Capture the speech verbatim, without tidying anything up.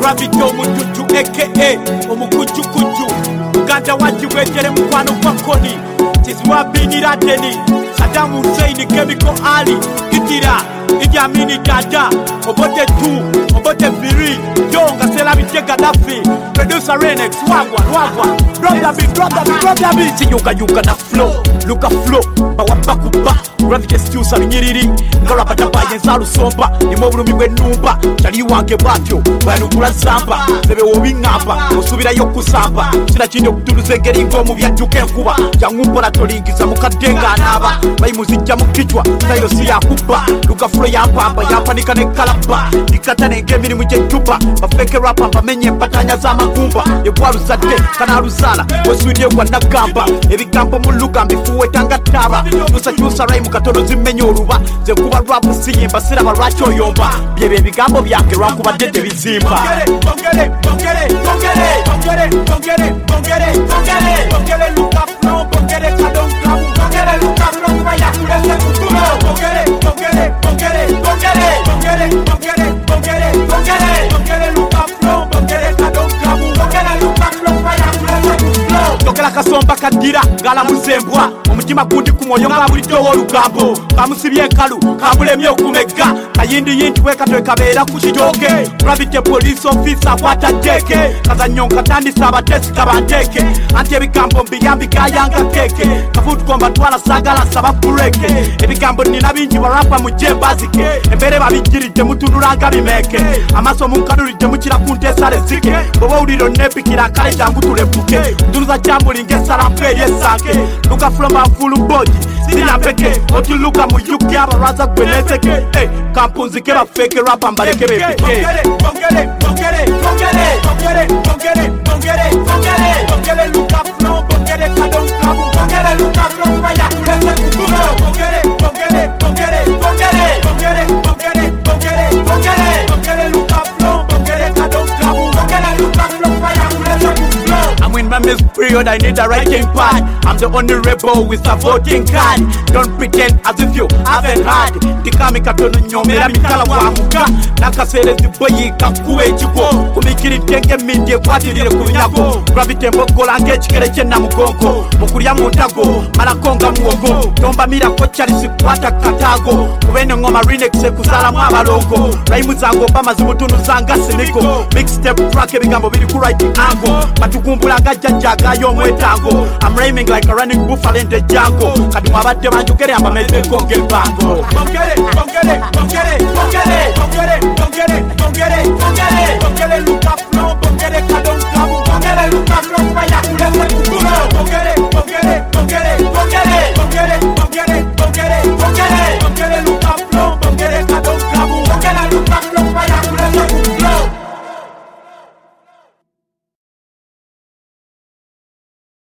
Rabbit omututu aka omukujjukuju Uganda wajiwekere mukwano kwa koni Tizwabinira deni Saddam Hussein Chemical Ali Kitira Idi Amini Dada Obote tu Obote Biri Jonga Selabi Gaddafi Producer Renex Wagwa Wagwa Drop the beat Drop the beat Drop the beat Siyuka yuka na flow Luka flow Bawapa kuba Gravity Stusa Nyiriri Ngala bataba Yenzalu somba Nimobulu miwe numba Chali wange batyo Bayanukula zamba Sebe wobi ngamba Osubira yoku samba Sina chinde kutunuze ngeri ngomu vya juke nkuba Yangupo na tolingiza mukadenga anaba Bayi muzija mukichwa Tayo siya kuba Luka flow ya mpamba Ya panika ne kalaba Nikata ne ngemi ni muje chupa Bafeke rapa Bamenye mpatanya za magumba Yebwalu zade Kana ruzala Osudie wana gamba Ebi gambo muluka Mbifuwe tanga taba Nusa chusa rai mukatono zimenyo ruba Zekuba rapu siyimba Sira baracho yomba Biebe bigambo byange Rakuba dede bizimba Bongere, bongere, bongere Bongere, bongere, bongere Bongere, bongere, luka flow Bongere, kadon klabu Bongere, luka flow Maya kulese kutulo Bongere, bongere, bongere Bongere, bongere, bongere Bongere, bongere, bongere Luka flow Bongere, kadon klabu Bongere, luka flow Maya kulese kutulo Tokela kasomba kadira Gala muzembwa Omutima kundi kumoyo nga buli towo lugambo Kamusibye kalu Kamulemye okumega Kayindi yindi weka tweka bera kuchijoke Gravity police officer kwata jeke Kaza nyonka tandi saba tesi kabandeke Anti ebigambo mbiyambi kayanga keke Kafutu komba tuwala sagala saba kureke Ebigambo nina binji warapa mujembazike Embere babijirite mutunuranga bimeke Amaso munkadurite muchira kuntesa rezike Bobo uliro nepikira kale jangu tulepuke Tunuza jambu lingesala mperi esake Luka floma fulu boji Sina peke Oti luka muyuki abaraza kweneteke Hey, kampunzike bafeke rapa mbaleke bepike Bongere, bongere, bongere, bongere Bongere, bongere, bongere, bongere Bongere luka flow, bongere kadon kabu Bongere luka flow, maya kulese kutulo Bongere, bongere, bongere, bongere Bongere, bongere, bongere, bongere Bongere luka flow, bongere kadon kabu Bongere luka flow, maya kulese kutulo I'm in my miss period, I need a writing pad I'm the only rebel with a voting card Don't pretend as if you haven't heard Tikami katono nyomera mikala wamuka Nakasere ziboyi kakuwe chiko Kumikiri tenge mindye kwatirire kunyako Gravity mbogola nge chikere chena mugongo Mukuria mundago, malakonga muogo Tomba mira kochari sikwata katago Kuwene ngoma Renex kusala mwabalongo Raimu zango bama zimutunu zanga siniko Mixtape track ebigambo biri ku right angle Batukumbula gajajaga yo mwetango I'm rhyming like a running buffalo in the jungle Kadi mwabate manjukere amba meze konge bango Bongere, bongere,